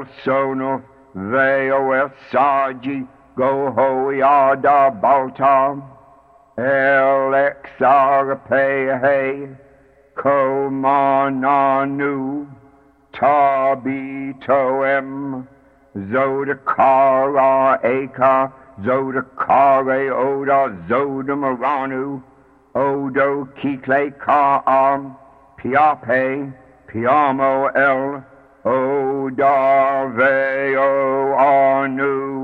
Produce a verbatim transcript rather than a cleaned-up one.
sono veo el sagi go hoiada balta el exarpe komananu tabitoem zodakara eka zodakare oda zodamaranu odo kikle ka am piape piamo el oda veo anu